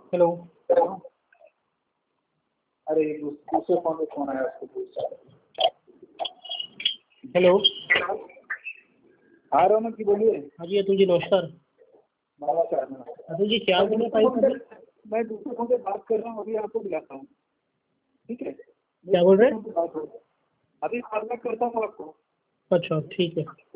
Hello. अरे दूसरे phone में फोन आया उसको। हेलो। हाँ रौनक जी बोलिए। हाँ जी अतुल जी नमस्कार। नमस्कार। अतुल जी क्या बोले भाई? मैं दूसरे फोन पे बात कर रहा हूँ, अभी आपको बुलाता हूँ, ठीक है? क्या बोल रहे हैं? अभी कॉल बैक करता हूँ आपको। अच्छा ठीक है।